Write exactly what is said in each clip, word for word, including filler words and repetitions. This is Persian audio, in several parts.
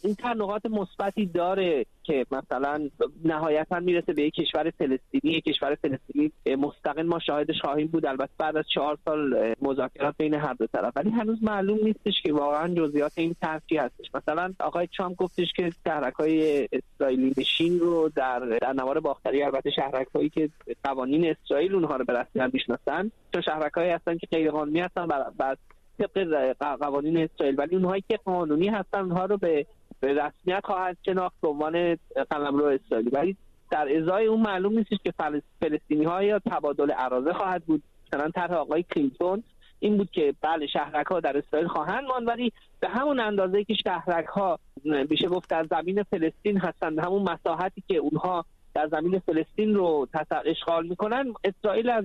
این نقاط مثبتی داره که مثلا نهایتا میرسه به یک کشور فلسطینی، یک کشور فلسطینی مستقل ما شاهدش خواهیم بود، البته بعد از چهار سال مذاکرات بین هر دو طرف، ولی هنوز معلوم نیستش که واقعا جزئیات این طرح چی هستش. مثلا آقای ترامپ گفتش که شهرک‌های اسرائیلی نشین رو در در نوار باختری، البته شهرک‌هایی که قوانین اسرائیل اونها رو به رسمیت میشناسن، چون شهرک‌هایی هستن که غیر قانونی هستن بعد طبق قوانین اسرائیل، ولی اونهایی که قانونی هستن اونها رو به به رسمیت خواهد شناخت به عنوان قلمرو اسرائیلی. ولی در ازای اون معلوم نیستش که فلسطینی‌ها یا تبادل اراضی خواهد بود. مثلا طرح آقای کلینتون این بود که بله شهرک‌ها در اسرائیل خواهند ماند، ولی به همون اندازه‌ای که شهرک‌ها میشه گفت در زمین فلسطین هستند، همون مساحتی که اونها در زمین فلسطین رو اشغال میکنن، اسرائیل از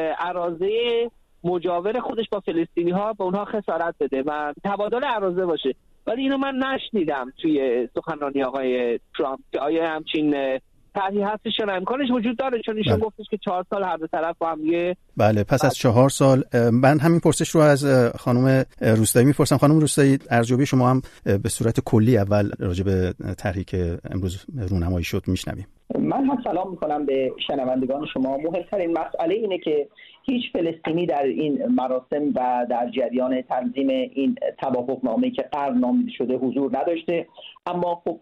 اراضی مجاور خودش با فلسطینی‌ها به اونها خسارت بده و تبادل اراضی باشه. ولی اینو من نشنیدم توی سخنرانی آقای ترامپ که آیا همچین طرحی هستش یا امکانش وجود داره، چون ایشون گفتش که چهار سال هر دو طرف با هم یه بله پس از چهار سال. من همین پرسش رو از خانم روستایی میپرسم. خانم روستایی، ارزیابی شما هم به صورت کلی اول راجع به طرحی که امروز رونمایی شد میشنویم. من هم سلام میکنم به شنوندگان شما. مهمترین مسئله اینه که هیچ فلسطینی در این مراسم و در جریان تنظیم این توافقنامه‌ای که قرار نامیده شده حضور نداشته، اما خب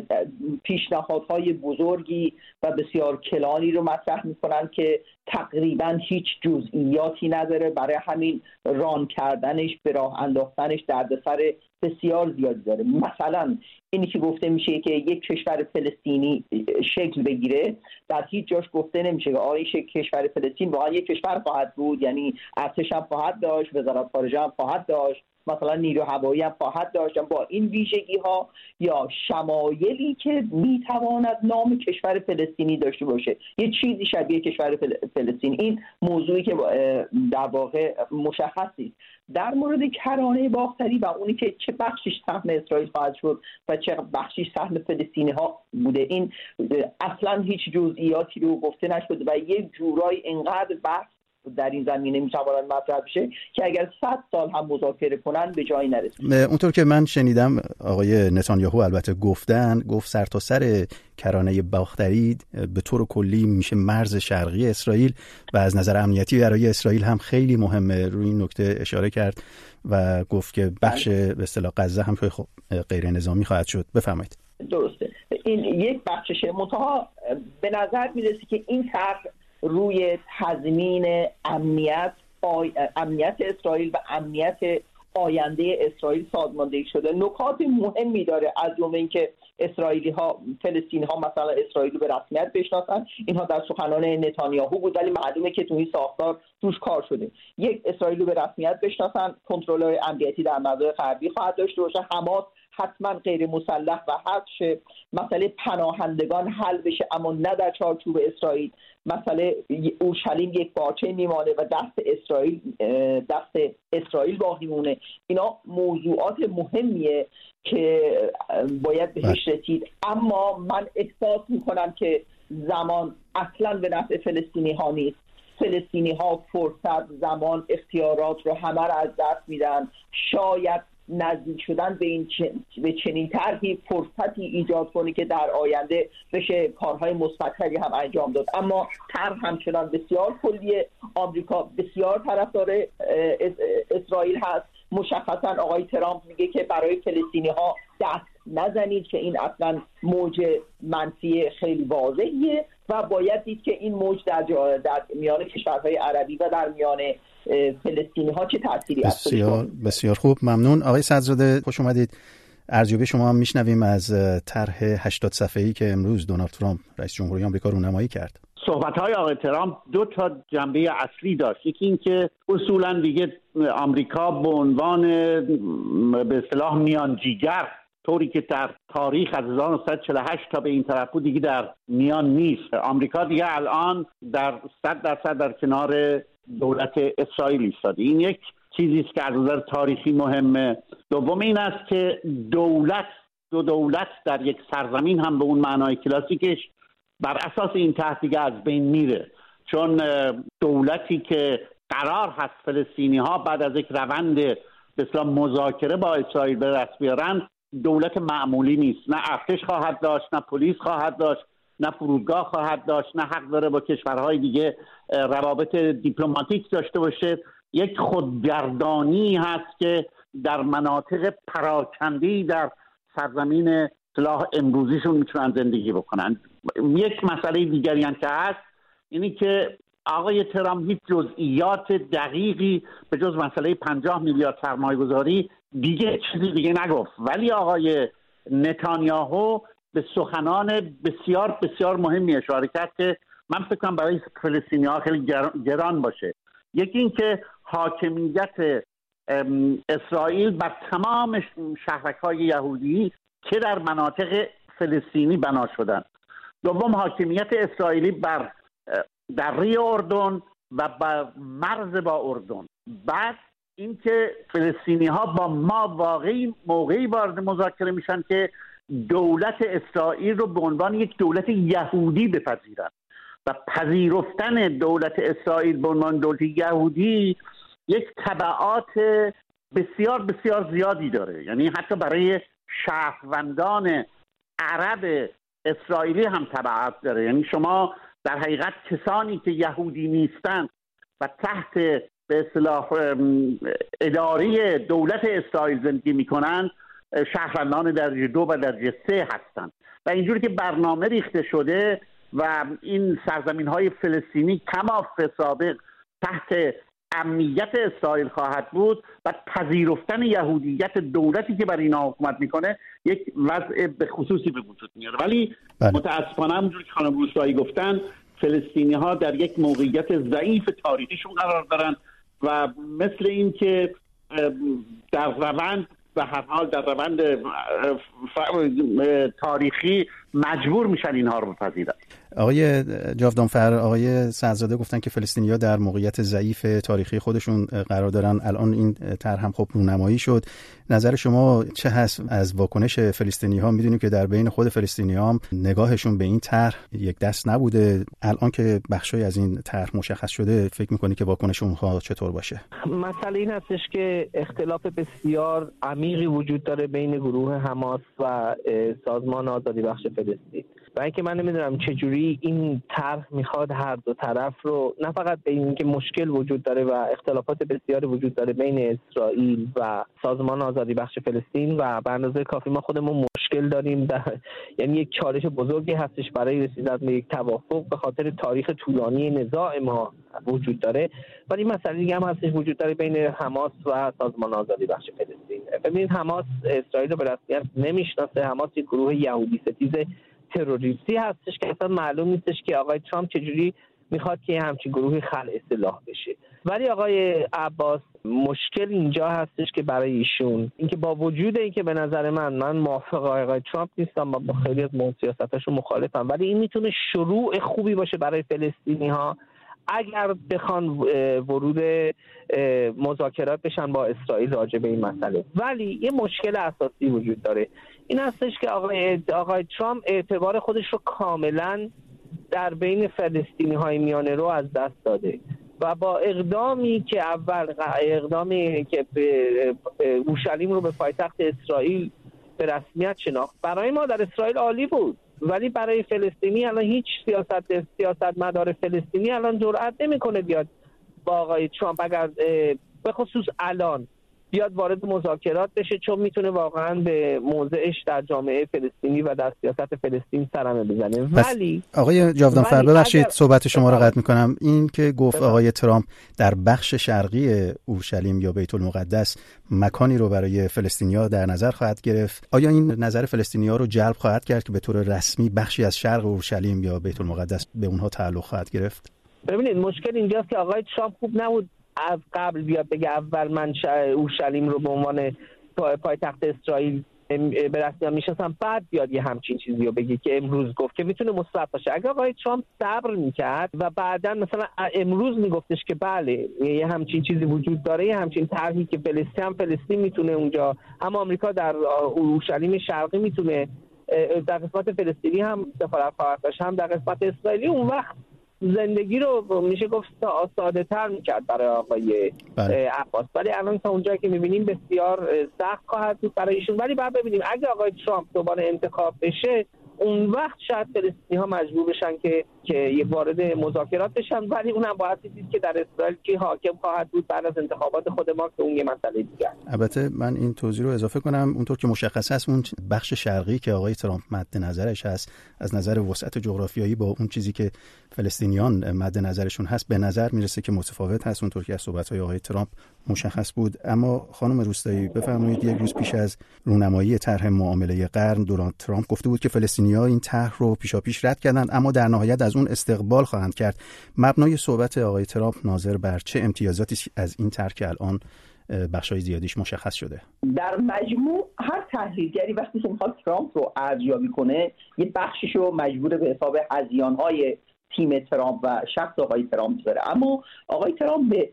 پیشنهادهای بزرگی و بسیار کلانی رو مطرح میکنن که تقریبا هیچ جزئیاتی نداره، برای همین ران کردنش، به راه انداختنش دردسر بسیار زیادی داره. مثلا اینی که گفته میشه که یک کشور فلسطینی شکل بگیره، در هیچ جاش گفته نمیشه که آیا این کشور فلسطین واقعا یک کشور خواهد بود، یعنی ارتش هم خواهد داشت، وزارت خارجه هم خواهد داشت، مثلا نیرو هوایی هم خواهد داشت با این ویژگی ها یا شمایلی که میتواند نام کشور فلسطینی داشته باشه، یه چیزی شبیه کشور فلسطین. این موضوعی که در واقع مشخصی در مورد کرانه باختری و اونی که چه بخشش سهم اسرائیل خواهد شد و چه بخشش سهم فلسطینی ها بوده، این اصلا هیچ جزئیاتی رو گفته نشده و یک جورای اینقدر بحث در این زمینه میتواند مطرح بشه که اگر صد سال هم مذاکره کنن به جایی نرسه. اونطور که من شنیدم آقای نتانیاهو البته گفتن گفت سر تا سر کرانه باختری به طور کلی میشه مرز شرقی اسرائیل و از نظر امنیتی برای اسرائیل هم خیلی مهمه. روی این نکته اشاره کرد و گفت که بخش به اصطلاح غزه هم خب غیر نظامی خواهد شد. بفرمایید. درسته، این یک بخششه، منتها به نظر میرسه که این طرح روی تضمین امنیت آی... امنیت اسرائیل و امنیت آینده اسرائیل سازماندهی شده. نکات مهمی داره، از جمله اینکه اسرائیلی ها فلسطینی ها مثلا اسرائیل رو به رسمیت بشناسن. اینها در سخنان نتانیاهو بود ولی معلومه که تو این ساختار توش کار شده. یک، اسرائیل رو به رسمیت بشناسن، کنترل امنیتی در منطقه غربی خواهد داشته باشه، حماس حتما غیر مسلح و حذف، مسئله پناهندگان حل بشه اما نه در چارچوب اسرائیل، مسئله اورشلیم یک پارچه میمانه و دست اسرائیل دست اسرائیل باقی مونه. اینا موضوعات مهمیه که باید بهش رسید، اما من احساس میکنم که زمان اصلا به نفع فلسطینی ها نیست. فلسطینی ها فرصت، زمان، اختیارات رو همه رو از دست میدن. شاید نزدیک شدن به این چن... به چنین طرحی فرصتی ایجاد کنه که در آینده بشه کارهای مثبت‌تری هم انجام داد، اما طرح همچنان بسیار کلیه. آمریکا بسیار طرفدار اسرائیل هست. مشخصا آقای ترامپ میگه که برای فلسطینی‌ها دست نزنید که این اصلا موج منفی خیلی واضحیه و باید دید که این موج در, جا... در میان کشورهای عربی و در میان فلسطینی ها چه تأثیری هست. بسیار بسیار خوب، ممنون. آقای صدرزاده خوش اومدید. ارزیابی شما هم میشنویم از طرح هشتاد صفحه‌ای که امروز دونالد ترامپ رئیس جمهوری آمریکا رونمایی کرد. صحبت‌های آقای ترامپ دو تا جنبه اصلی داشت. یکی این که اصولاً دیگه آمریکا به عنوان به اصطلاح میانجیگر، طوری که در تاریخ از هزار و نهصد و چهل و هشت تا به این طرف بود، دیگه در میان نیست. آمریکا دیگه الان در صد درصد در کنار دولت اسرائیل ایستاده. این یک چیزی است که از نظر تاریخی مهمه. دوم این است که دولت دو دولت در یک سرزمین هم به اون معنای کلاسیکش بر اساس این طرح دیگه از بین میره، چون دولتی که قرار هست فلسطینی ها بعد از یک روند به اصطلاح مذاکره با اسرائیل به دست بیارن دولت معمولی نیست. نه ارتش خواهد داشت، نه پلیس خواهد داشت، نه فرودگاه خواهد داشت، نه حق داره با کشورهای دیگه روابط دیپلماتیک داشته باشه. یک خودگردانی هست که در مناطق پراکنده‌ای در سرزمین اصلاح امروزیشون میتونن زندگی بکنن. یک مسئله دیگری هم که هست اینی که آقای ترامپ هیچ جزئیات دقیقی به جز مسئله پنجاه میلیارد سرمایه گذاری دیگه چیزی دیگه نگفت، ولی آقای نتانیاهو به سخنان بسیار بسیار مهمی اشاره کرد که من فکر کنم برای فلسطینی‌ها خیلی گران باشه. یکی این که حاکمیت اسرائیل بر تمام شهرک‌های یهودی که در مناطق فلسطینی بنا شدن. دوم حاکمیت اسرائیلی بر دره اردن و بر مرز با اردن. بعد اینکه فلسطینی‌ها با ما واقعی موقعی وارد مذاکره میشن که دولت اسرائیل رو به عنوان یک دولت یهودی بپذیرن و پذیرفتن دولت اسرائیل به عنوان دولت یهودی یک تبعات بسیار بسیار زیادی داره. یعنی حتی برای شهروندان عرب اسرائیلی هم تبعات داره. یعنی شما در حقیقت کسانی که یهودی نیستند و تحت به اصطلاح اداره دولت اسرائیل زندگی میکنند شهروندان درجه دو و درجه سه هستند و اینجوری که برنامه ریخته شده و این سرزمین های فلسطینی کما سابق تحت امنیت اسرائیل خواهد بود و پذیرفتن یهودیت دولتی که بر اینا حکومت میکنه یک وضع به خصوصی به وجود میاره. ولی بله. متاسفانه همونجوری که خانم روستایی گفتن فلسطینی ها در یک موقعیت ضعیف تاریخیشون قرار دارن و مثل این که در روند و هر حال در روند تاریخی مجبور میشن اینها رو بپذیرن. آقای جاودانفر، آقای سعدزاده گفتن که فلسطینی‌ها در موقعیت ضعیف تاریخی خودشون قرار دارن. الان این طرح هم خب رونمایی شد. نظر شما چه هست از واکنش فلسطینی‌ها؟ میدونیم که در بین خود فلسطینی‌ها هم نگاهشون به این طرح یک دست نبوده. الان که بخشی از این طرح مشخص شده فکر می‌کنی که واکنش اونها چطور باشه؟ مسئله این هستش که اختلاف بسیار عمیقی وجود داره بین گروه حماس و سازمان آزادی بخش فلسطین و اینکه من نمیدونم چجوری این طرح میخواد هر دو طرف رو، نه فقط به این که مشکل وجود داره و اختلافات بسیاری وجود داره بین اسرائیل و سازمان آزادی بخش فلسطین و به اندازه کافی ما خودمون مشکل داریم در... یعنی یک چالش بزرگی هستش برای رسیدن به یک توافق به خاطر تاریخ طولانی نزاع ما وجود داره. ولی مسئله دیگه هم هستش وجود داره بین حماس و سازمان آزادی بخش فلسطین. ببینید حماس اسرائیل رو به رسمیت نمیشناسه. حماس یک گروه یهودی ستیز تروریستی هستش که اصلا معلوم نیستش که آقای ترامپ چجوری میخواد که همچین گروهی خلع سلاح بشه. ولی آقای عباس مشکل اینجا هستش که برای ایشون اینکه با وجود اینکه به نظر من من موافق آقای ترامپ نیستم و با خیلی از سیاستاشو مخالفم، ولی این میتونه شروع خوبی باشه برای فلسطینی ها اگر بخوان ورود مذاکرات بشن با اسرائیل راجع به این مسئله. ولی یه مشکل اساسی وجود داره، این هستش که آقای آقای ترامپ اعتبار خودش رو کاملا در بین فلسطینی های میانه رو از دست داده و با اقدامی که اول اقدامی که اورشلیم رو به پایتخت اسرائیل به رسمیت شناخت برای ما در اسرائیل عالی بود، ولی برای فلسطینی الان هیچ سیاست سیاست مدار فلسطینی الان جرئت نمیکنه بیاد با آقای ترامپ اگر به خصوص الان بیاد وارد مذاکرات بشه، چون میتونه واقعا به موضعش در جامعه فلسطینی و در سیاست فلسطین سرمه بزنه. ولی آقای جاودانفر ببخشید اگر... صحبت شما رو قطع میکنم. این که گفت ببخشید. آقای ترامپ در بخش شرقی اورشلیم یا بیت المقدس مکانی رو برای فلسطینی‌ها در نظر خواهد گرفت، آیا این نظر فلسطینی‌ها رو جلب خواهد کرد که به طور رسمی بخشی از شرق اورشلیم یا بیت المقدس به اونها تعلق خواهد گرفت؟ ببینید مشکل اینجاست که آقای ترامپ خوب نبود از قبل بیاد بگه اول من اورشلیم رو به عنوان پایتخت اسرائیل به رسمیت میشناسم، بعد بیاد یه همچین چیزی رو بگه که امروز گفت که میتونه مثبت باشه. اگر آقای ترامپ صبر میکرد و بعدا مثلا امروز میگفتش که بله یه همچین چیزی وجود داره، یه همچین طرحی که فلسطین هم فلسطین میتونه اونجا، هم آمریکا در اورشلیم شرقی میتونه در قسمت فلسطینی هم سفارت خواهد داشت، هم در قسمت اسرائیلی، اون وقت زندگی رو میشه گفت ساده تر میکرد برای آقای بله. عباس. ولی الان تا اونجایی که میبینیم بسیار سخت خواهد بود برای ایشون. ولی بعد ببینیم اگه آقای ترامپ دوباره انتخاب بشه، اون وقت شاید فلسطینی ها مجبور بشن که که یه وارد مذاکرات بشن، ولی اونم باید دید که در اسرائیل کی حاکم خواهد بود بعد از انتخابات خود ما، که اون یه مسئله دیگه. البته من این توضیح رو اضافه کنم، اونطور که مشخص است اون بخش شرقی که آقای ترامپ مد نظرش هست از نظر وسعت جغرافیایی با اون چیزی که فلسطینیان مد نظرشون هست به نظر میرسه که متفاوت هست، اونطور که از صحبت‌های آقای ترامپ مشخص بود. اما خانم روستایی بفرمایید، یک روز پیش از رونمایی طرح معامله قرن دونالد ترامپ گفته بود که فلسطینی‌ها این طرح رو پیشاپیش رد کردند اما در نهایت از اون استقبال خواهند کرد. مبنای صحبت آقای ترامپ ناظر بر چه امتیازاتی از این طرح که الان بخشای زیادیش مشخص شده؟ در مجموع هر تحلیلگری وقتی که میخواد ترامپ رو ارزیابی کنه یه بخشش رو مجبور به حساب هذیان‌های تیم ترامپ و شخص آقای ترامپ بره. اما آقای ترامپ به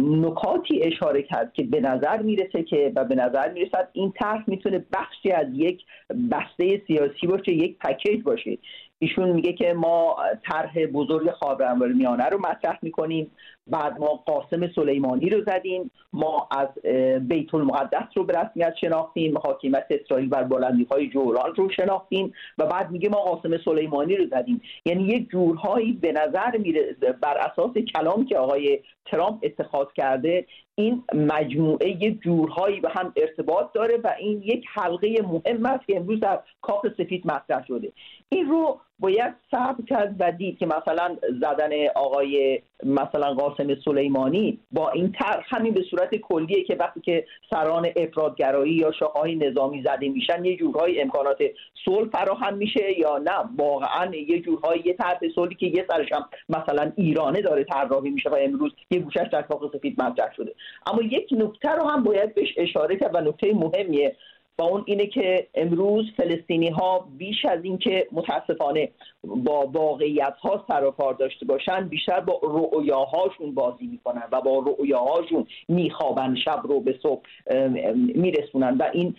نکاتی اشاره کرد که به نظر میرسه که و به نظر میرسد این طرح میتونه بخشی از یک بسته سیاسی باشه، یک پکیج باشه. ایشون میگه که ما طرح بزرگ خاورمیانه رو مطرح میکنیم، بعد ما قاسم سلیمانی رو زدیم، ما از بیت المقدس رو به رسمیت شناختیم، حاکمیت اسرائیل بر بلندی‌های جولان رو شناختیم و بعد میگه ما قاسم سلیمانی رو زدیم. یعنی یک جورهایی به نظر میره بر اساس کلامی که آقای ترامپ اتخاذ کرده این مجموعه یک جورهایی به هم ارتباط داره و این یک حلقه مهم است که امروز در کاخ سفید مطرح شده. این رو باید صبر کرد و دید که مثلا زدن آقای مثلا قاسم سلیمانی با این طرح همین به صورت کلیه که وقتی که سران افراطگرایی یا شاخه‌های نظامی زده میشن یه جورهای امکانات صلح فراهم میشه یا نه واقعا یه جورهای یه طرح صلحی که یه سرش هم مثلا ایرانه داره طراحی میشه و امروز یه گوشش در کاخ سفید مطرح شده. اما یک نکته رو هم باید بهش اشاره کرد و نکته مهمیه و اون اینه که امروز فلسطینی ها بیش از این که متاسفانه با واقعیت ها سر و کار داشته باشن بیشتر با رؤیاهاشون بازی میکنن و با رؤیاهاشون میخوابن، شب رو به صبح میرسونن و این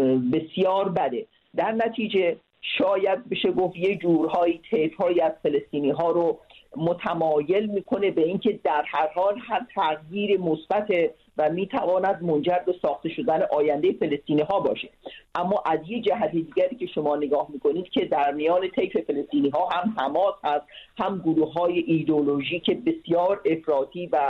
بسیار بده. در نتیجه شاید بشه گفت یه جورهای طیف‌هایی از فلسطینی ها رو متمایل میکنه به اینکه در هر حال هر تغییر مثبت و میتواند منجر به ساخته شدن آینده فلسطینی ها باشه. اما از یه جهت دیگری که شما نگاه میکنید که در میان طیف فلسطینی ها هم حماس هست، هم گروه های ایدئولوژیک بسیار افراطی و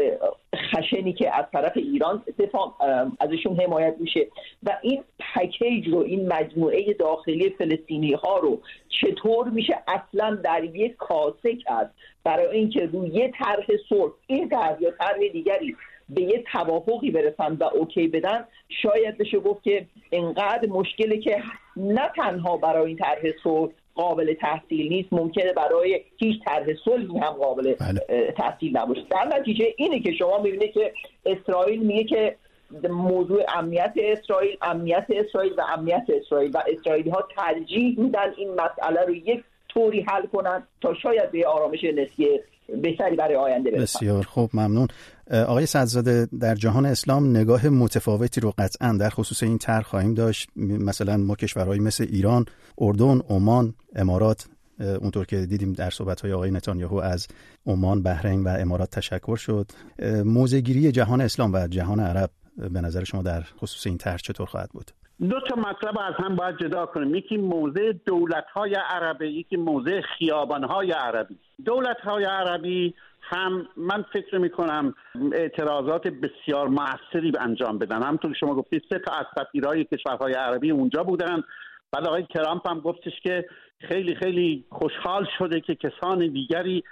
خشنی که از طرف ایران دفاع ازشون حمایت میشه و این پکیج رو، این مجموعه داخلی فلسطینی ها رو چطور میشه اصلا در یک کاسه کرد برای اینکه روی یه طرح صلح این طرح یا طرح دیگری به یه توافقی برسن و اوکی بدن، شاید بشه گفت که انقدر مشکله که نه تنها برای این طرح صلح قابل تحصیل نیست، ممکنه برای هیچ طرح صلحی هم قابل بله. تحصیل نباشه. در نتیجه اینه که شما میبینید که اسرائیل میگه که موضوع امنیت اسرائیل امنیت اسرائیل و امنیت اسرائیل و اسرائیلی ها ترجیح میدن این مسئله رو یک طوری حل کنن تا شاید به آرامش نسبی بهتری برای آینده برسن. بسیار خوب، ممنون. آقای سدزاده، در جهان اسلام نگاه متفاوتی رو قطعا در خصوص این طرح خواهیم داشت. مثلا ما کشورهایی مثل ایران، اردن، عمان، امارات، اونطور که دیدیم در صحبت‌های آقای نتانیاهو از عمان، بحرین و امارات تشکر شد. موضع‌گیری جهان اسلام و جهان عرب به نظر شما در خصوص این طرح چطور خواهد بود؟ دو تا مطلب از هم باید جدا کنیم. یکی موضع دولت‌های عربی، یکی موضع خیابان‌های عربی. دولت‌های عربی هم من فکر می‌کنم اعتراضات بسیار موثری انجام بدن. همونطور که شما گفتید سه تا از سفیرای کشورهای عربی اونجا بودن. بعد آقای ترامپ هم گفتش که خیلی خیلی خوشحال شده که کسان دیگری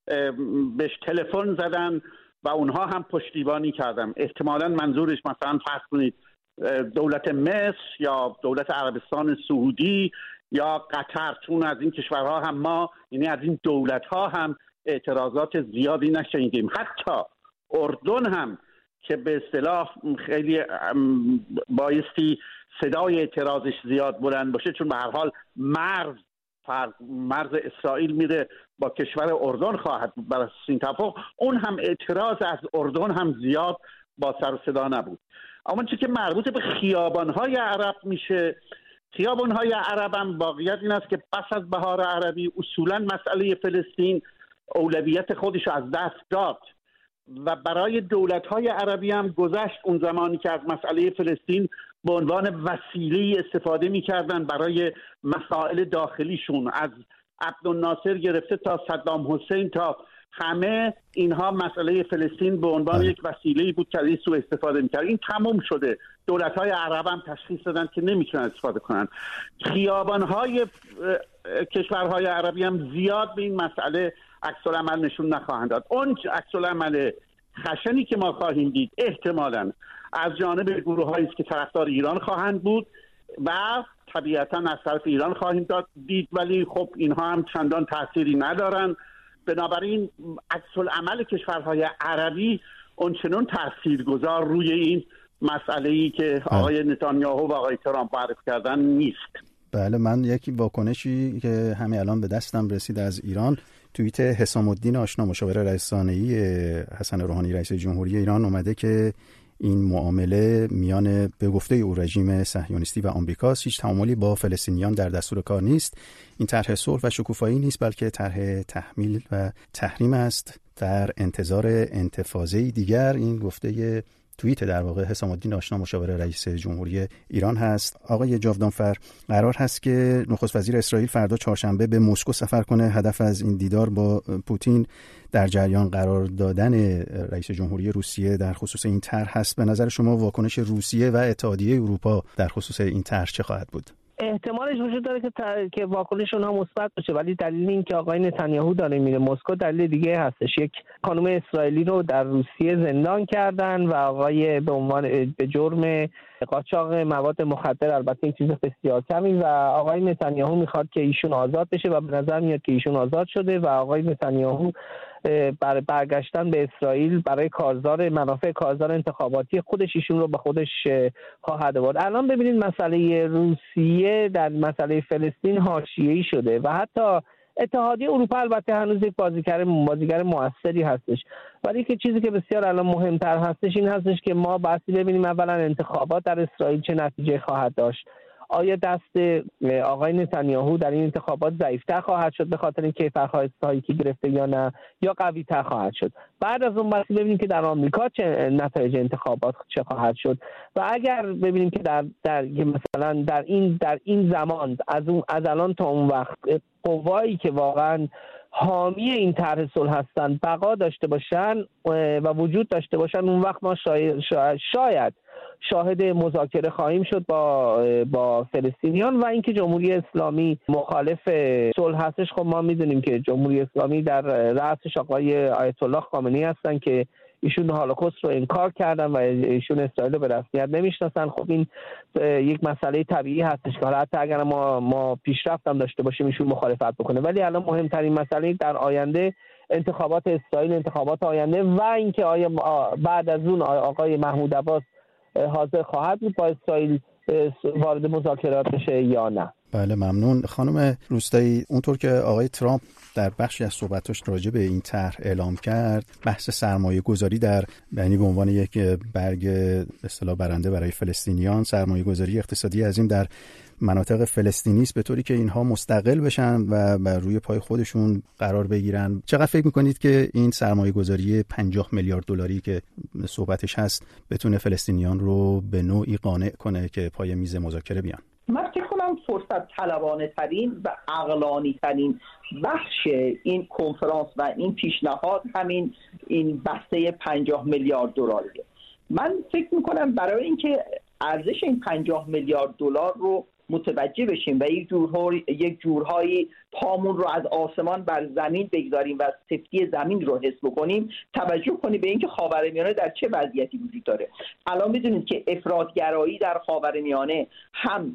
بهش تلفن زدن و اونها هم پشتیبانی کردن. احتمالاً منظورش مثلا فرض کنید دولت مصر یا دولت عربستان سعودی یا قطر، چون از این کشورها هم ما یعنی از این دولت‌ها هم اعتراضات زیادی نشنیدیم. حتی اردن هم که به اصطلاح خیلی بایستی صدای اعتراضش زیاد بلند باشه، چون به هر حال مرز مرز اسرائیل میره با کشور اردن خواهد بود برای این توافق، اون هم اعتراض از اردن هم زیاد با سر و صدا نبود. اما چیزی که مربوط به خیابان‌های عرب میشه، خیابان‌های عرب هم واقعیت این است که پس از بهار عربی اصولاً مسئله فلسطین اولویت خودش از دست داد و برای دولت‌های عربی هم گذشت اون زمانی که از مسئله فلسطین به عنوان وسیله استفاده می‌کردن برای مسائل داخلیشون، از عبدالناصر گرفته تا صدام حسین تا همه اینها مسئله فلسطین به عنوان یک وسیله‌ای بود که از این سوء استفاده می‌کرد. این تموم شده. دولت‌های عرب هم تشخیص دادن که نمی‌تونن استفاده کنن. خیابان‌های کشورهای عربی هم زیاد به این مسئله عکس‌العمل نشون نخواهند داد. اون عکس‌العمل خشنی که ما خواهیم دید احتمالاً از جانب گروه‌هایی است که طرفدار ایران خواهند بود و طبیعتاً از طرف ایران خواهیم داد دید، ولی خب اینها هم چندان تأثیری ندارن. بنابراین عکس‌العمل کشورهای عربی اونچنان تاثیرگذار روی این مسئله‌ای که آقای نتانیاهو و آقای ترامپ معرفی کردن نیست. بله، من یکی واکنشی که همین الان به دستم رسید از ایران، توییت حسام الدین آشنا مشاور رئیس ثانوی حسن روحانی رئیس جمهوری ایران اومده که این معامله میان به گفته او رژیم صهیونیستی و آمریکاست، هیچ تعاملی با فلسطینیان در دستور کار نیست. این طرح صلح و شکوفایی نیست، بلکه طرح تحمیل و تحریم است در انتظار انتفاضه‌ای دیگر. این گفته توییت در واقع حسام الدین آشنا مشاور رئیس جمهوری ایران هست. آقای جاودانفر، قرار هست که نخست وزیر اسرائیل فردا چهارشنبه به مسکو سفر کنه. هدف از این دیدار با پوتین در جریان قرار دادن رئیس جمهوری روسیه در خصوص این طرح هست. به نظر شما واکنش روسیه و اتحادیه اروپا در خصوص این طرح چه خواهد بود؟ احتمالش وجود داره که تر... که واکنش اونها مثبت باشه، ولی دلیل این که آقای نتانیاهو داره میره مسکو دلیل دیگه هستش. یک خانم اسرائیلی رو در روسیه زندان کردن و آقای به عنوان به جرم قاچاق مواد مخدر، البته این چیز بسیار کمی، و آقای نتانیاهو میخواد که ایشون آزاد بشه و به نظر میاد که ایشون آزاد شده و آقای نتانیاهو برای برگشتن به اسرائیل برای کارزار منافع کارزار انتخاباتی خودش ایشون رو به خودش خواهد آورد. الان ببینید مسئله روسیه در مسئله فلسطین حاشیه‌ای شده و حتی اتحادیه اروپا البته هنوز یک بازیگر بازیگر موثری هستش، ولی که چیزی که بسیار الان مهمتر هستش این هستش که ما بحثی ببینیم اولا انتخابات در اسرائیل چه نتیجه خواهد داشت. آیا دست آقای نتانیاهو در این انتخابات ضعیف‌تر خواهد شد به خاطر این کیفرخواست‌هایی که گرفته یا نه، یا قوی‌تر خواهد شد؟ بعد از اون بحثی ببینیم که در آمریکا چه نتایج انتخابات چه خواهد شد و اگر ببینیم که در در مثلا در این در این زمان از اون از الان تا اون وقت قوایی که واقعا حامی این طرح صلح هستند بقا داشته باشن و وجود داشته باشن، اون وقت ما شاید, شاید شاهد مذاکره خواهیم شد با با فلسطینیان. و اینکه جمهوری اسلامی مخالف صلح هستش، خب ما میدونیم که جمهوری اسلامی در رأسش آقای آیت الله خامنه‌ای هستن که ایشون هولوکاست رو انکار کردن و ایشون اسرائیل رو به رسمیت نمیشناسن. خب این یک مسئله طبیعی هستش که حتی اگر ما ما پیشرفت هم داشته باشیم ایشون مخالفت بکنه، ولی الان مهمترین مسئله در آینده انتخابات اسرائیل، انتخابات آینده و اینکه آیا بعد از اون آقای محمود عباس حاضر خواهد بود با اسرائیل وارد مذاکرات بشه یا نه. بله، ممنون. خانم روستایی، اونطور که آقای ترامپ در بخشی از صحبتاش راجع به این طرح اعلام کرد، بحث سرمایه گذاری در یعنی به عنوان یک برگ به اصطلاح برنده برای فلسطینیان، سرمایه گذاری اقتصادی عظیم در مناطق فلسطینی است به طوری که اینها مستقل بشن و بر روی پای خودشون قرار بگیرن. چقدر فکر میکنید که این سرمایه گذاری پنجاه میلیارد دلاری که صحبتش هست بتونه فلسطینیان رو به نوعی قانع کنه که پای میز مذاکره بیان؟ من فکر کنم فرصت طلبانه ترین و عقلانی ترین بخش این کنفرانس و این پیشنهاد همین این بسته پنجاه میلیارد دلاریه. من فکر میکنم برای اینکه ارزش این پنجاه میلیارد دلار رو متوجه بشیم و یک جورهای یک جورهایی پامون رو از آسمان بر زمین بگذاریم و سفتی زمین رو حس بکنیم، توجه کنیم به اینکه خاورمیانه در چه وضعیتی وجود داره. الان میدونید که افراطگرایی در خاورمیانه هم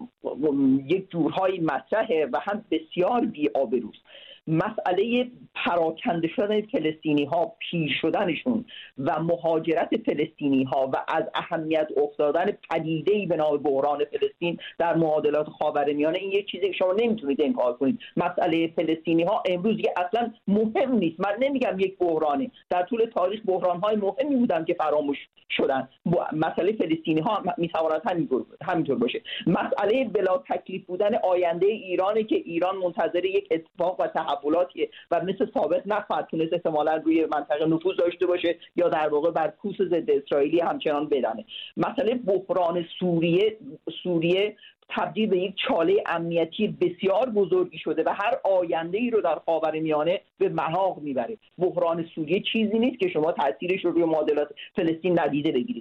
یک جورهایی مطرحه و هم بسیار بی‌آبروست. مسئله پراکنده شدن فلسطینی ها، پیر شدنشون و مهاجرت فلسطینی ها و از اهمیت افتادن پدیده‌ای به نام بحران فلسطین در معادلات خاورمیانه، این یک چیزی که شما نمیتونید انکار کنید. مسئله فلسطینی ها امروز که اصلا مهم نیست. من نمیگم یک بحرانه، در طول تاریخ بحران های مهمی بودن که فراموش شدن. مسئله فلسطینی ها میتواند همینطور همینطور باشه. مسئله بلا تکلیف بودن آینده ایرانه که ایران منتظر یک اتفاق و تحولاتی و مثل سابق نخواهد تونست احتمالاً روی منطقه نفوذ داشته باشه یا در واقع بر کوس ضد اسرائیلی همچنان بدنه. مسئله بحران سوریه سوریه تبدیل به یک چاله امنیتی بسیار بزرگی شده و هر آینده‌ای رو در خاورمیانه به محاق میبره. بحران سوریه چیزی نیست که شما تاثیرش رو روی معادلات فلسطین ندیده بگیرید.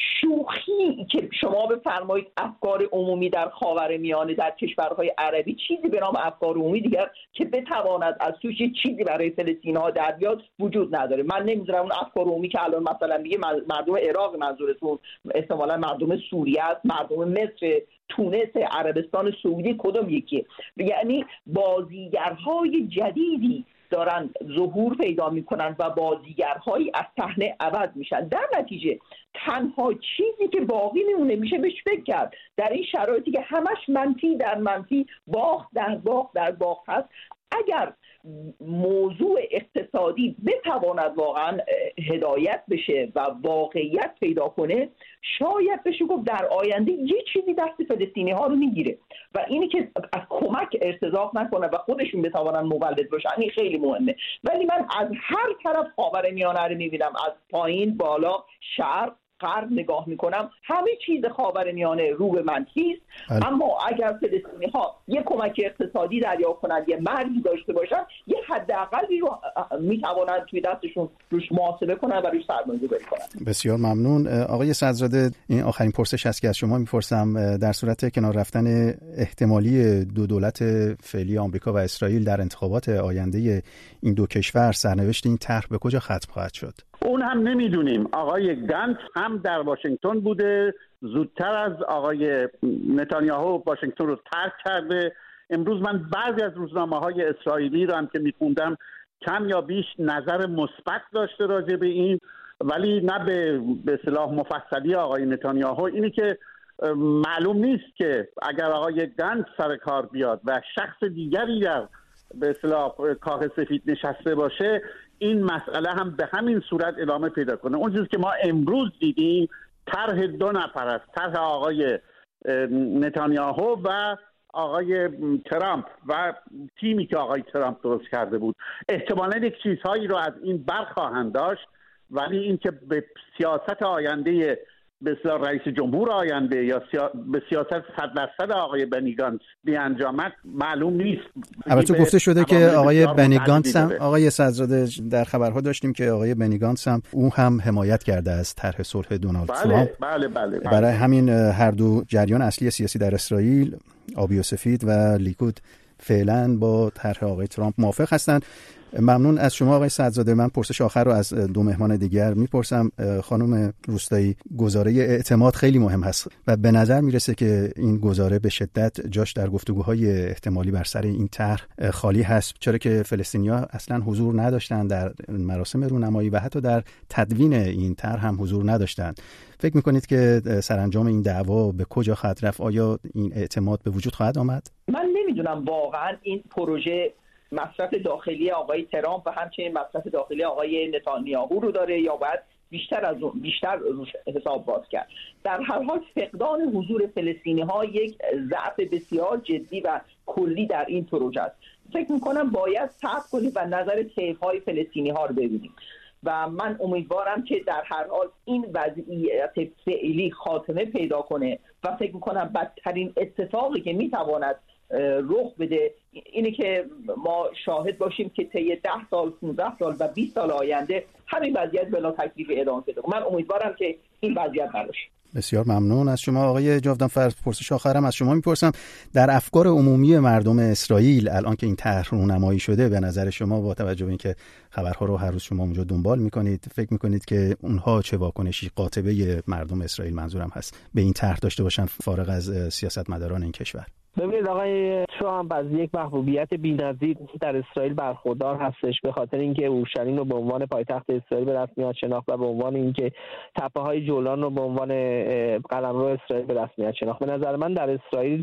شوخی که شما بفرمایید افکار عمومی در خاورمیانه در کشورهای عربی، چیزی به نام افکار عمومی دیگر که بتواند از توش یه چیزی برای فلسطینی‌ها در بیاد وجود نداره. من نمی‌دونم اون افکار عمومی که الان مثلا میگه مردم عراق، منظورتون احتمالاً مردم سوریه است، مردم مصر، تونس، عربستان سعودی، کدوم یکیه؟ یعنی بازیگرهای جدیدی دارن ظهور پیدا میکنن و بازیگرهایی از صحنه عوض میشن. در نتیجه تنها چیزی که باقی میمونه میشه بهش فکر کرد در این شرایطی که همش منفی در منفی، باخت در باخت در باخت هست. اگر موضوع اقتصادی بتواند واقعا هدایت بشه و واقعیت پیدا کنه، شاید بشه گفت در آینده یه چیزی دست فلسطینی ها رو میگیره و اینی که از کمک ارتزاق نکنه و خودشون بتوانن مولد باشن، این خیلی مهمه. ولی من از هر طرف خاورمیانه رو میبینم، از پایین بالا، شرق غرب نگاه میکنم، همه چیز خاورمیانه رو به منفی است. اما اگر فلسطینی‌ها یک کمک اقتصادی دریافت کنند، یه مرزی داشته باشن، یه حداقلی رو میتوانند توی دستشون روش محاسبه کنن و روش سرمایه‌گذاری کنن. بسیار ممنون آقای صدرزاده. این آخرین پرسش است که از شما میپرسم. در صورت کنار رفتن احتمالی دو دولت فعلی آمریکا و اسرائیل در انتخابات آینده این دو کشور، سرنوشت این طرح به کجا ختم خواهد شد؟ اون هم نمیدونیم. آقای گنتس هم در واشنگتن بوده، زودتر از آقای نتانیاهو واشنگتن رو ترک کرده. امروز من بعضی از روزنامه‌های اسرائیلی رو هم که می‌خوندم کم یا بیش نظر مثبت داشته راجع به این، ولی نه به به اصطلاح مفصلی آقای نتانیاهو. اینی که معلوم نیست که اگر آقای گنتس سر کار بیاد و شخص دیگری در به اصطلاح کاخ سفید نشسته باشه، این مسئله هم به همین صورت ادامه پیدا کنه. اون چیزی که ما امروز دیدیم طرح دو نفر است، طرح آقای نتانیاهو و آقای ترامپ و تیمی که آقای ترامپ درست کرده بود. احتمالاً یک چیزهایی رو از این برخواهند داشت، ولی اینکه به سیاست آینده به اصطلاح رئیس جمهور آینده یا سیا... به سیاست صد درصد آقای بنی گانتس بیانجامد معلوم نیست. البته گفته شده که آقای بنی گانتس هم، آقای صدرزاده، در خبرها داشتیم که آقای بنی گانتس هم اون هم حمایت کرده از طرح صلح دونالد بله، ترامپ. بله بله بله. برای همین هر دو جریان اصلی سیاسی در اسرائیل، آبی و سفید و لیکود، فعلا با طرح آقای ترامپ موافق هستند. ممنون از شما آقای صدرزاده. من پرسش آخر رو از دو مهمان دیگر میپرسم. خانم روستایی، گزاره اعتماد خیلی مهم هست و به نظر میرسه که این گزاره به شدت جاش در گفتگوهای احتمالی بر سر این طرح خالی هست، چرا که فلسطینی‌ها اصلا حضور نداشتن در مراسم رونمایی و حتی در تدوین این طرح هم حضور نداشتن. فکر میکنید که سرانجام این دعوا به کجا خواهد رفت؟ آیا این اعتماد به وجود خواهد آمد؟ من نمیدونم واقعا این پروژه مصرف داخلی آقای ترامپ و همچنین مصرف داخلی آقای نتانیاهو رو داره یا باید بیشتر از اون بیشتر روش حساب باز کرد. در هر حال فقدان حضور فلسطینی ها یک ضعف بسیار جدی و کلی در این پروژه است. فکر میکنم باید صبر کنیم و نظر طیف های فلسطینی ها رو ببینیم و من امیدوارم که در هر حال این وضعیت فعلی خاتمه پیدا کنه و فکر میکنم بدترین اتفاقی که میتواند رخ بده اینه که ما شاهد باشیم که طی ده سال، پانزده سال و بیست سال آینده همین وضعیت بلا تکلیف ادامه پیدا کنه. من امیدوارم که این وضعیت نباشه. بسیار ممنون از شما آقای جاودانفر. پرسش آخرم از شما میپرسم. در افکار عمومی مردم اسرائیل الان که این طرح رونمایی شده، به نظر شما با توجه به اینکه خبرها رو هر روز شما اونجا دنبال میکنید، فکر میکنید که اونها چه واکنشی قاطبه مردم اسرائیل منظورم هست به این طرح داشته باشن، فارغ از سیاستمداران این کشور؟ ببینید آقای ترامپ از یک محبوبیت بی‌نظیر در اسرائیل برخوردار هستش، به خاطر اینکه اورشلیم رو به عنوان پایتخت اسرائیل به رسمیت شناخت و به عنوان اینکه تپه‌های جولان رو به عنوان قلمرو اسرائیل به رسمیت شناخت. به نظر من در اسرائیل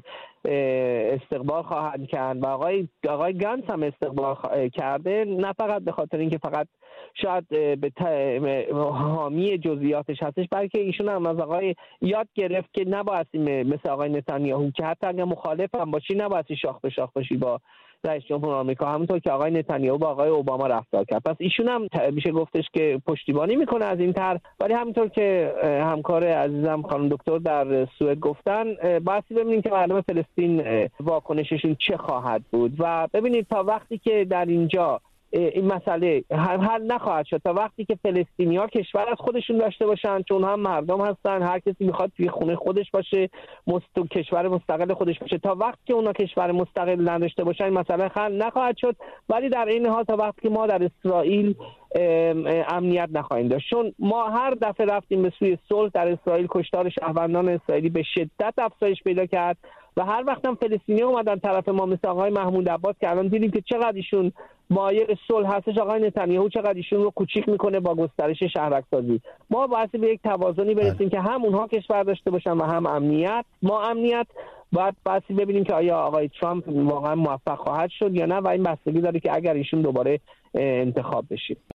استقبال خواهند کرد و آقای آقای گانتس هم استقبال کرده، نه فقط به خاطر اینکه فقط شاید به حامی جزئیاتش هستش، بلکه ایشون هم از آقای یاد گرفت که نباید مثل آقای نتانیاهو که حتی اگر مخالف هم باشی نباید شاخ به شاخ باشی با رئیس جمهور آمریکا، همونطور که آقای نتانیاهو با آقای اوباما رفتار کرد. پس ایشون هم میشه گفتش که پشتیبانی میکنه از این طرح، ولی همونطور که همکار عزیزم خانم دکتر در سوئد گفتن، باید ببینیم که مردم فلسطین واکنششون چه خواهد بود و ببینید تا وقتی که در اینجا این مسئله حل نخواهد شد، تا وقتی که فلسطینی‌ها کشور از خودشون داشته باشن، چون هم مردم هستن، هر کسی میخواد توی خونه خودش باشه، مست... کشور مستقل خودش باشه، تا وقتی که اونا کشور مستقل نداشته باشن این مسئله حل نخواهد شد. ولی در این حال تا وقتی که ما در اسرائیل امنیت نخواهیم داشت، چون ما هر دفعه رفتیم به سوی صلح در اسرائیل، کشتار شهروندان اسرائیلی به شدت افزایش پیدا کرد و هر وقت هم فلسطینی‌ها اومدن طرف ما مثل آقای محمود عباس که الان دیدیم که چقدر ایشون مایل صلح هستش، آقای نتانیاهو چقدر ایشون رو کوچیک میکنه با گسترش شهرک‌سازی. ما باید به یک توازنی برسیم که هم اونها کشور داشته باشن و هم امنیت. ما امنیت باید باید ببینیم که آیا آقای ترامپ واقعا موفق خواهد شد یا نه و این بستگی داره که اگر ایشون دوباره انتخاب بشه.